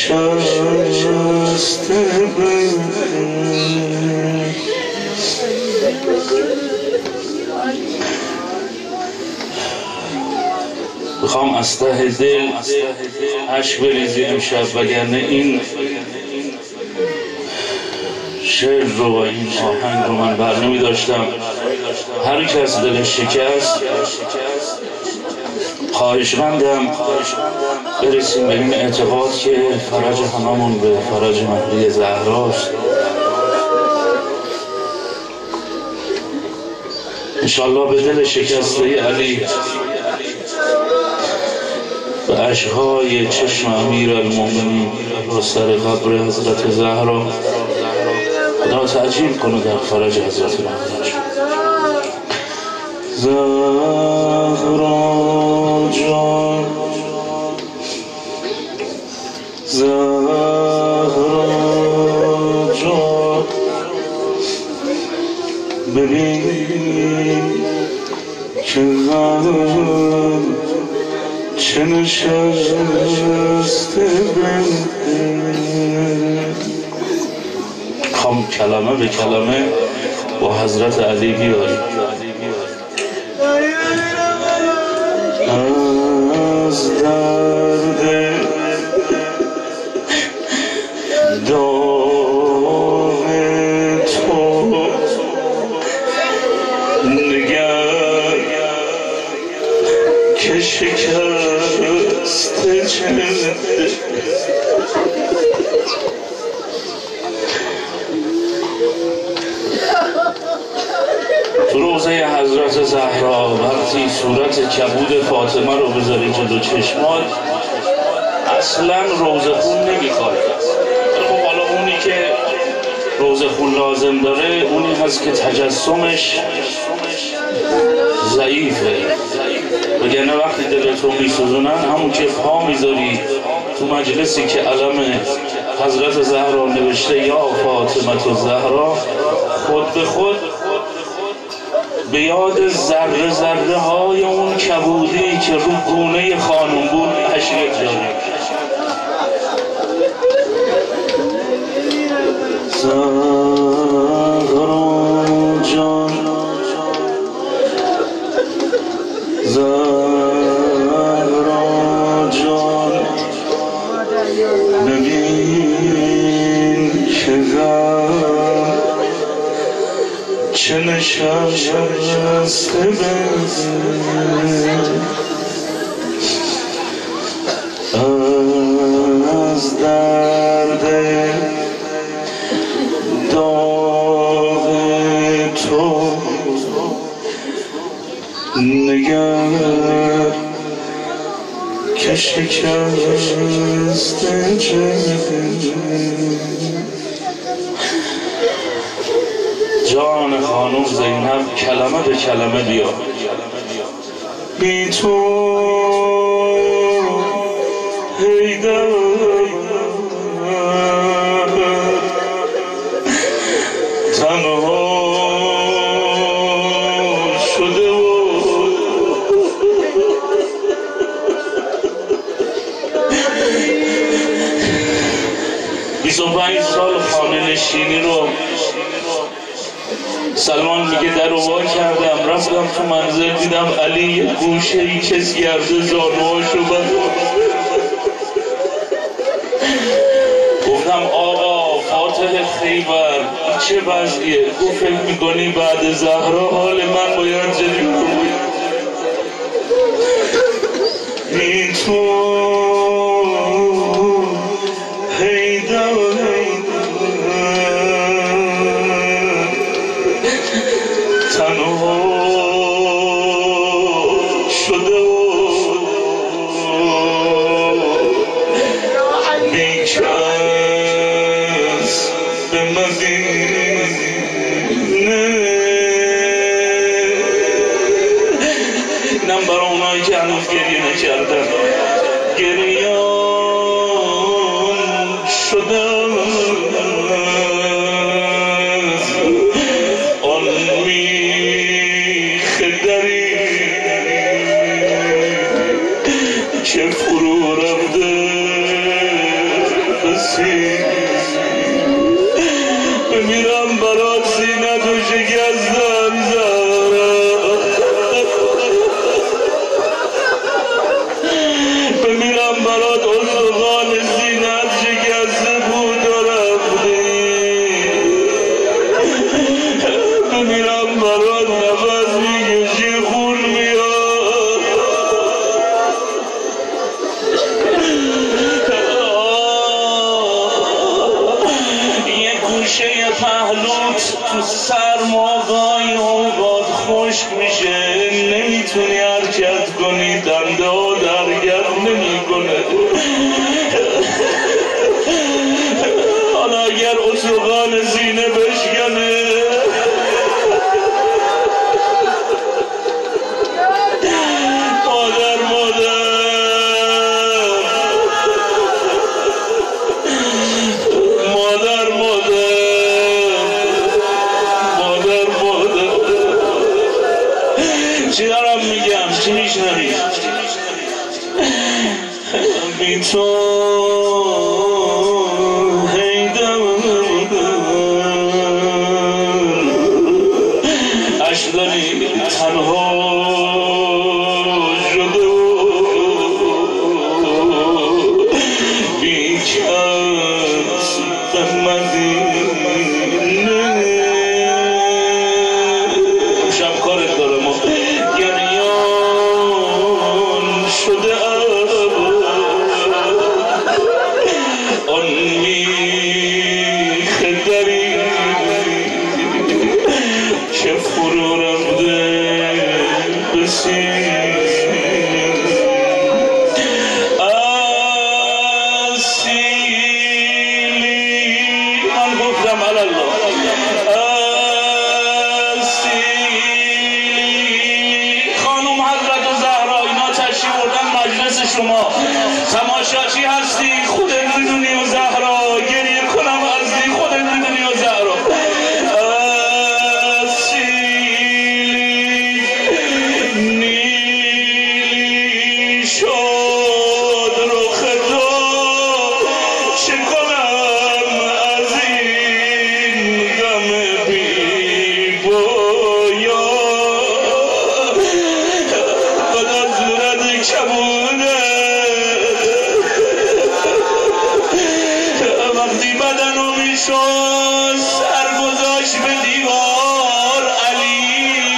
نشسته میخوام از ته دل اشک بریزی امشب، وگرنه این شعر رو و این آهنگ رو من بر نمی داشتم. هر کس دلش شکست خواهشمندم برسیم به این اعتقاد که فرج هممون به فرج مهدی زهراست. انشالله به دل شکسته علی، به اشک‌های چشم امیرالمومنین و سر قبر حضرت زهرا خدا تعجیل کنه در فرج حضرت مهدی. زهرا جان، زهرا جان، ببین که غم چه نشسته خوام کلمه به کلمه با حضرت علی بیاریم. از درد داغ تو نگر که شکست جلد تو روضه حضرت زهرا وقتی صورت کبود فاطمه رو بذاری جلو چشمات اصلا روضه خون نمیخواد. حالا اونی که روضه خون لازم داره اونی هست که تجسمش ضعیفه، وگرنه وقتی دلتو میسوزونن همون که پا میذاری تو مجلسی که علم حضرت زهرا نوشته یا فاطمه زهرا، خود به خود به یاد ذره ذره های اون کبودی که رو گونه خانم بود اشک داری. زهرا جان، زهرا جان، ببین که غم چه نشسته از درد داغ تو نگر که شکست جان خانم زینب کلمه به کلمه بیا. بی تو حیدر تنها شده و 25 سال خانه نشینی رو سلمان میگه در وا کردم، رفتم تو منزل دیدم علی یه گوشه ای کس کرده زانوهاشو بد. گفتم آقا فاتح خیبر چه وضعیه؟ گفت فکر میکنی بعد زهرا حال من باید جدید کنم؟ بی تو حیدر تنها شده و بیکس به مدینه. اینم برای اونایی که هنوز گریه نکردن، گریان شدن آن میخ دری که فرو رفته ریشه پهلوت تو سرماهای اوقات خشک میشه، نمیتونی حرکت کنی، دنده ها درگرد نمیکنه. حالا اگر اتوبان زینه بشکنه چی دارم میگم؟ چی میشنوی؟ بی تو هیدم اشلانی تنها شده بی کس به مدینه شبکارت دارم آن میخ دری که فرو رفته بسید اصیلی من گفتم الله اصیلی خانم حضرت زهرا اینا تشریف بردن مجلس شما تماشاچی هستی خودت میدونی و زهرا گریه کنم ازدی خودت میدونی و زهرا اصیلی نیلی شد رخ تو چه کنم از این غم بی بایا بعد از صورت کبوده وقتی بدنو میشد سر گذاشت به دیوار علی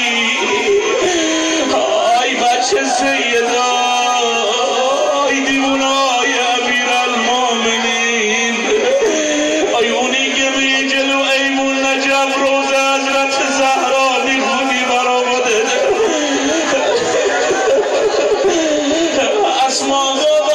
آی بچه سیدا آی دیوونای امیرالمومنین آی اونی که می جلو ایمون نجف روز حضرت زهرا میخونی برا خودت اسما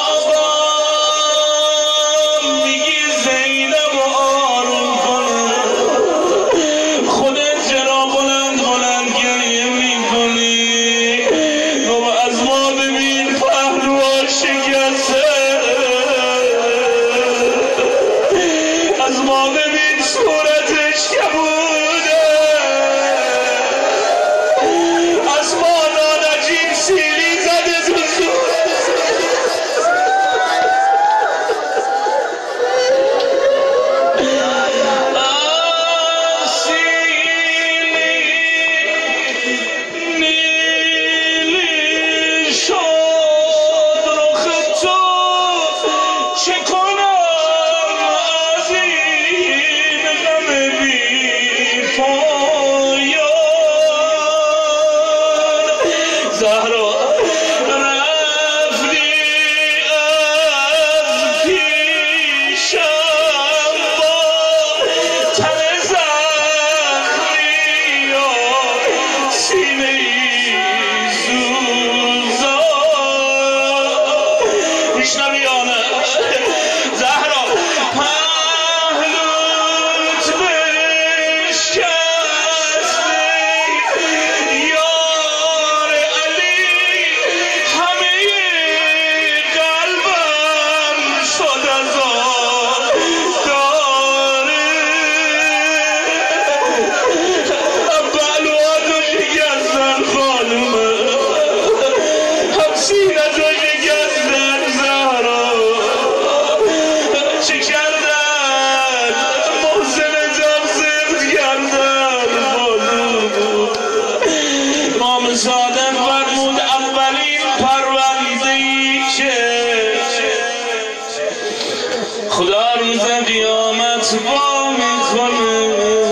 از ما ببین صورتش که بوده از ما نانجیب سیلی زده تو صورت سیلی نیلی شد رخ تو چه کنم زهرا رفتی از پیشم با تن زخمی و سینه سوزان میشنوی یا نه زهرا پهلوت بشکسته صادق فرمود اولین پرونده‌ای که خدا روز قیامت وا میکنه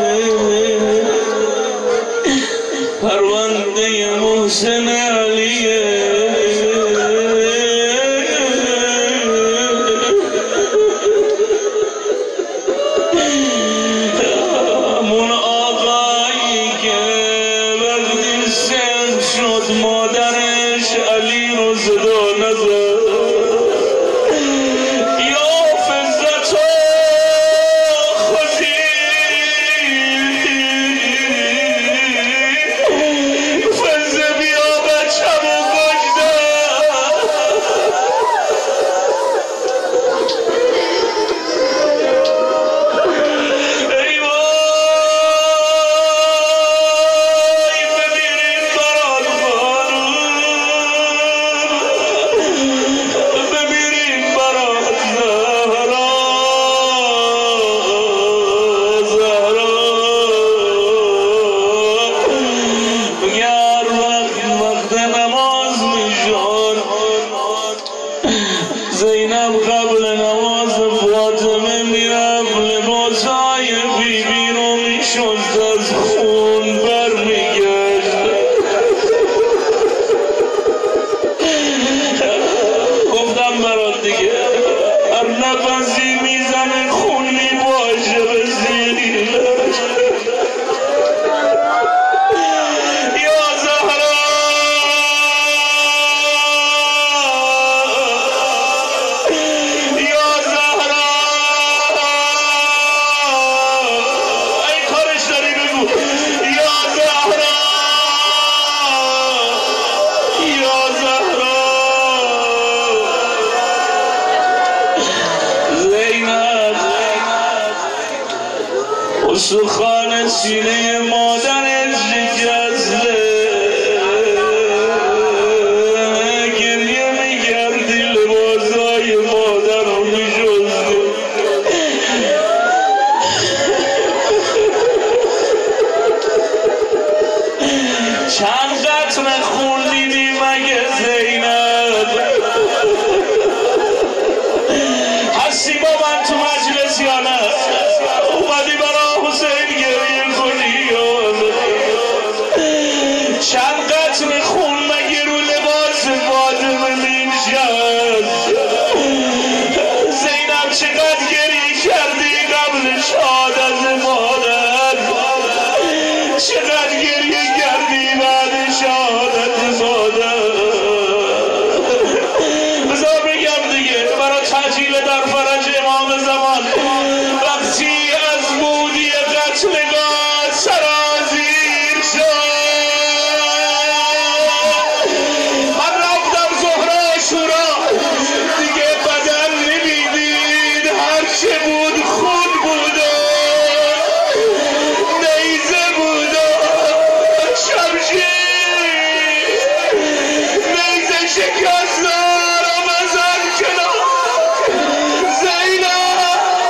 پرونده محسن علیه بیبی رو میشد از خون برمیگشت. گفتم برات دیگه هر نفسی میزنه خون میباشه به زیرش. سخان سینه مادر شکسته گریه میکردی لباسای مادر رو میشسته. چند قطره خون دیدی مگه زینب؟ هستی با من تو مجلس یا نه؟ اومدی برا حسین گریه کنی یا چند قطره خون مگه رو لباس فاطمه میشد؟ زینب چقدر گریه کردی قبل شهادت مادر؟ چقدر گریه کردی بعد شهادت مادر؟ بذار بگم دیگه برای تجلیل در فرج امام زمان وقتی از بودی قتلگاه سرازیر شد من رفتم زهره شورا دیگه بدن نمیدید هرچه بود خون بود نیزه بود شمشیر نیزه شکست رو بزن کنار زینب.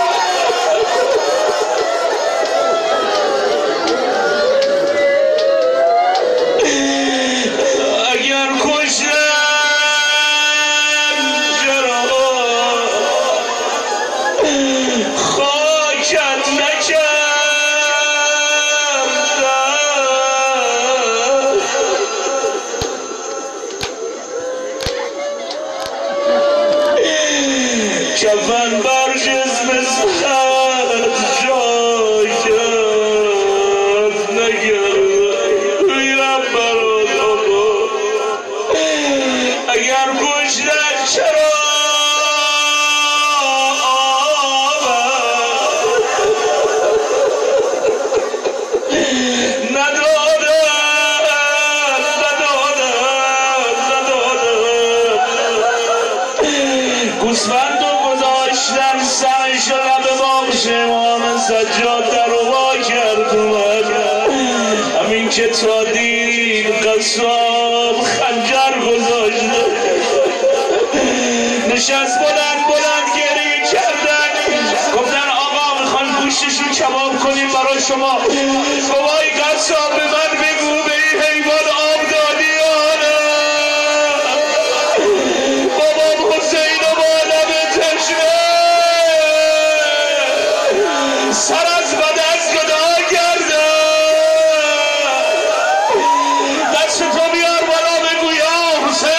اگر کشتن چرا خاکت نکردن؟ کفن بر جسم سخت جای کرد نگرد میرم برات آقا. اگر کشتن چرا گوسفند و گذاشتن سرش لب باغش امام سجاد در وا کرد اومد. همین که تا دید قصاب خنجر گذاشت نشست بلند گریه کردن. گفتن آقا میخوان گوشتش رو کباب کنیم برای شما. بابای قصاب به من بگو به این حیوان آب دادی یا نه؟ بابام حسین و با لب تشنه سر از بدن جدا کرده. دست تو بیار بالا بگو یا حسین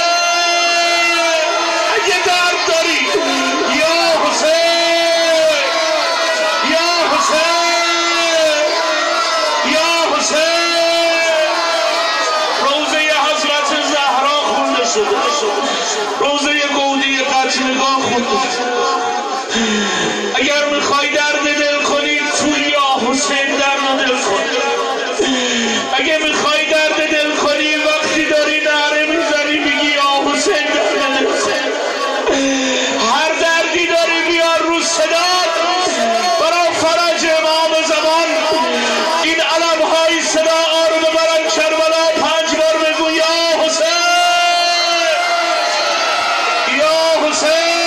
اگه درد داری یا حسین یا حسین یا حسین. روزه حضرت زهرا خونده شده، روزه گودی قتلگاه خونده شده. اگر میخوای درد دل کنی تو یا حسین درد دل کن. اگه میخوای درد دل کنی وقتی داری نعره میزنی میگی یا حسین درد دل کن. هر دردی داری بیار رو صدات برای فرج امام زمان. این علمهای صدا آرو ببرن کربلا 5 بار بگو یا حسین یا حسین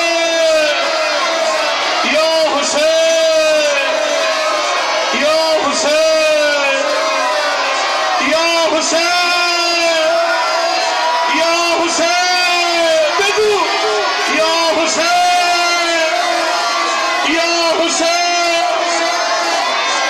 یا حسین یا حسین یا حسین یا حسین بگو یا حسین یا حسین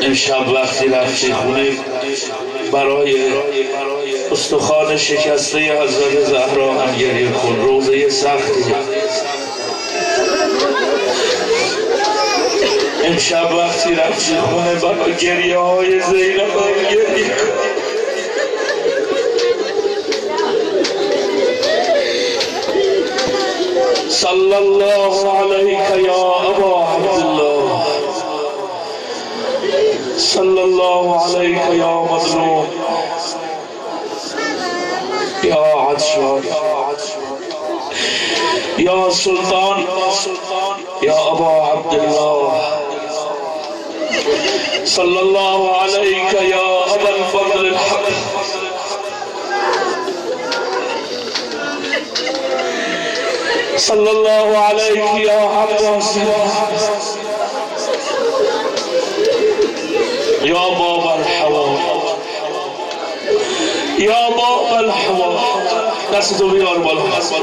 امشب وقتی رفتی خونه برای استخوان شکسته حضرت زهرا هم گریه کن. روزه سختی امشب وقتی رفتی خونه برای گریه های زینب هم گریه کن. صلی الله علیک یا ابا عبدالله، صلی الله علیک یا مظلوم، یا عطشان، یا سلطان، یا ابا عبدالله، صلی الله علیک یا ابا الفضل الحق، صلی الله علیک یا عباس، یا باب الحوا، یا باب الحوا. دستتو بیار بالا،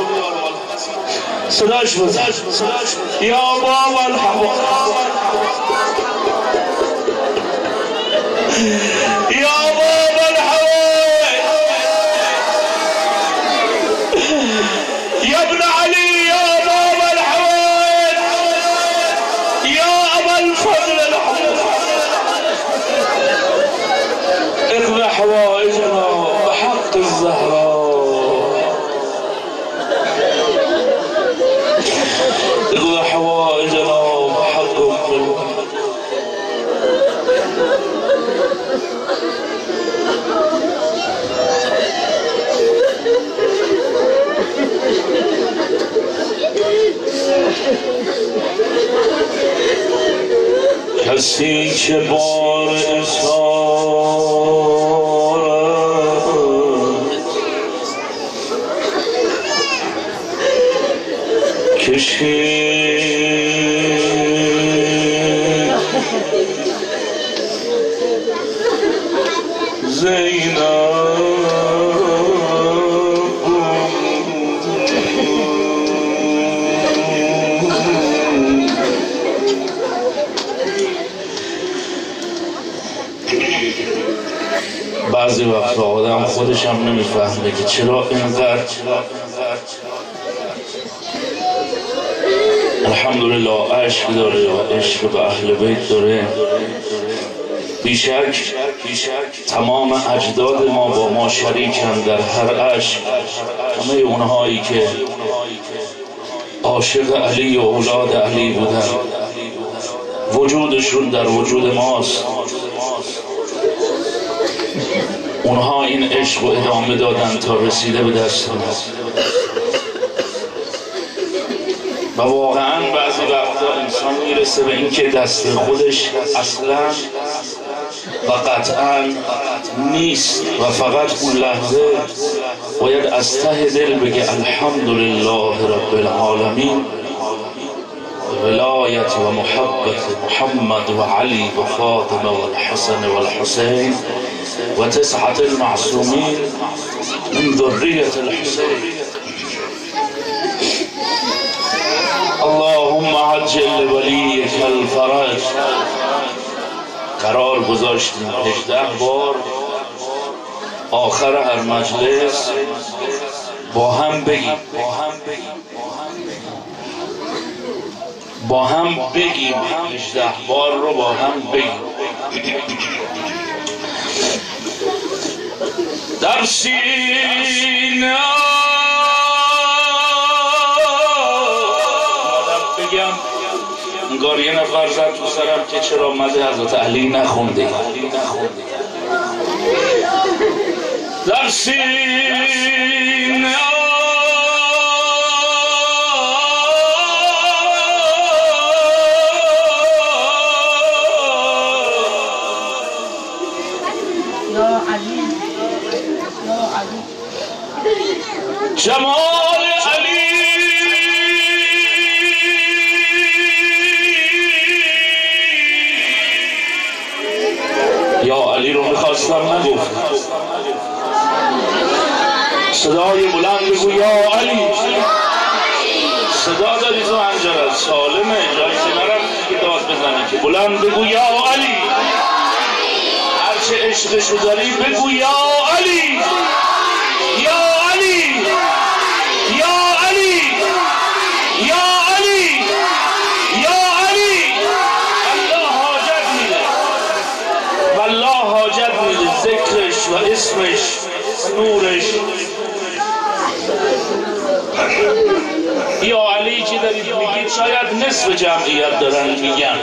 صداش بزن. یا باب الحوا، یا باب الحوا، یا ابن علی، یا باب الحوا، یا ابا الفضل الحوا، اقض حوائجنا بحق الزهراء، اقض حوائجنا بحق الزهراء. کسی که بار اسارت کشید زینب بعضی وقتا آدم خودش هم نمیفهمه که چرا اینقدر الحمدلله عشق داره و عشق به اهل بیت داره. بیشک تمام اجداد ما با ما شریکن در هر عشق. همه اونهایی که عاشق علی و اولاد علی بودن وجودشون در وجود ماست. اونها این عشق رو ادامه دادن تا رسیده به دست ما. و واقعا بعضی وقتا انسان میرسه به این که دست خودش اصلا و قطعا نیست و فقط اون لحظه باید از ته دل بگه الحمدلله رب العالمین، ولایت و محبت محمد و علی و فاطمه و الحسن و الحسین و تسعة المعصومین من ذریة الحسین. اللهم عجل لولیک الفرج. قرار گذاشتیم 18 بار آخر هر مجلس با هم بگیم 18 بار رو با هم بگیم. در سینه بگم انگار یه نفر زد تو سرم که چرا مده حضرت علی نخوندی. در سینه جمال علی یا علی رو میخواستم نگفت. صدای بلند بگو یا علی. صدا داری تو انجرد سالمه، جایی که نرفتی که داد بزنی که بلند بگو یا علی. عشقشو داری بگو یا علی یا علی یا علی یا علی یا علی. الله حاجت میده والله حاجت میده، ذکرش و اسمش نورش. یا علی چی دارید میگید؟ شاید نصف جمعیت دارن میگن،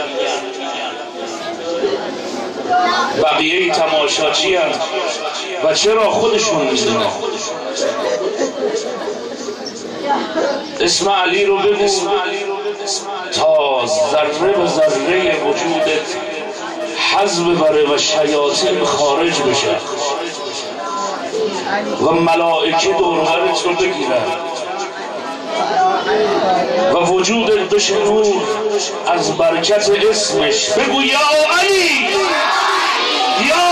بقیه تماشاچی هم و چرا خودشون میدونن. اسم علی رو بگو تا ذره به ذره وجودت حزب بره و شیاطین خارج بشه و ملائکه دوربرت رو بگیرن و وجودت بشه نور از برکت اسمش. بگو یا علی یا